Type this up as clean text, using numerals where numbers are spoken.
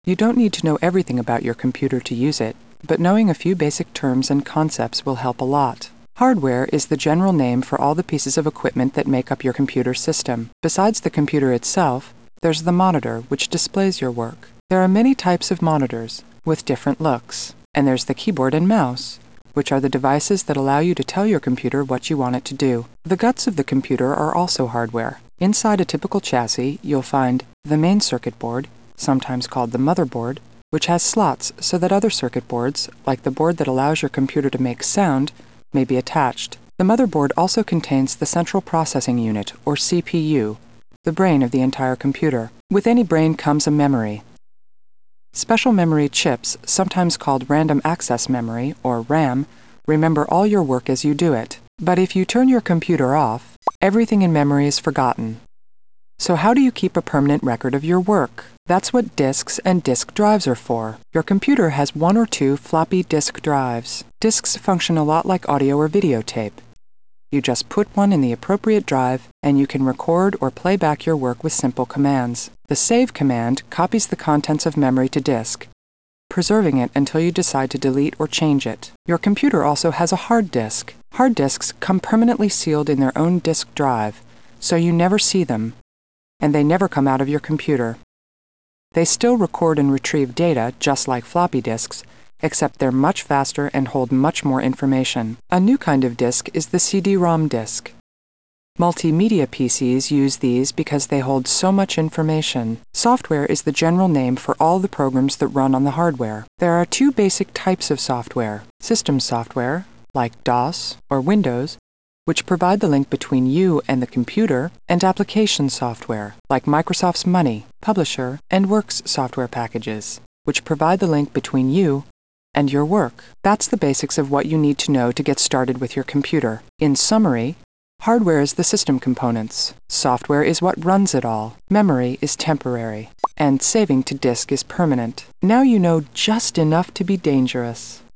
You don't need to know everything about your computer to use it, but knowing a few basic terms and concepts will help a lot. Hardware is the general name for all the pieces of equipment that make up your computer system. Besides the computer itself, there's the monitor, which displays your work. There are many types of monitors, with different looks. And there's the keyboard and mouse, which are the devices that allow you to tell your computer what you want it to do. The guts of the computer are also hardware. Inside a typical chassis, you'll find the main circuit board, sometimes called the motherboard, which has slots so that other circuit boards, like the board that allows your computer to make sound, may be attached. The motherboard also contains the central processing unit, or CPU, the brain of the entire computer. With any brain comes a memory. Special memory chips, sometimes called random access memory, or RAM, remember all your work as you do it. But if you turn your computer off, everything in memory is forgotten. So how do you keep a permanent record of your work? That's what disks and disk drives are for. Your computer has 1 or 2 floppy disk drives. Disks function a lot like audio or videotape. You just put one in the appropriate drive, and you can record or play back your work with simple commands. The save command copies the contents of memory to disk, preserving it until you decide to delete or change it. Your computer also has a hard disk. Hard disks come permanently sealed in their own disk drive, so you never see them, and they never come out of your computer. They still record and retrieve data, just like floppy disks, except they're much faster and hold much more information. A new kind of disk is the CD-ROM disk. Multimedia PCs use these because they hold so much information. Software is the general name for all the programs that run on the hardware. There are 2 basic types of software. System software, like DOS or Windows, which provide the link between you and the computer, and application software, like Microsoft's Money, Publisher, and Works software packages, which provide the link between you and your work. That's the basics of what you need to know to get started with your computer. In summary, hardware is the system components. Software is what runs it all. Memory is temporary. And saving to disk is permanent. Now you know just enough to be dangerous.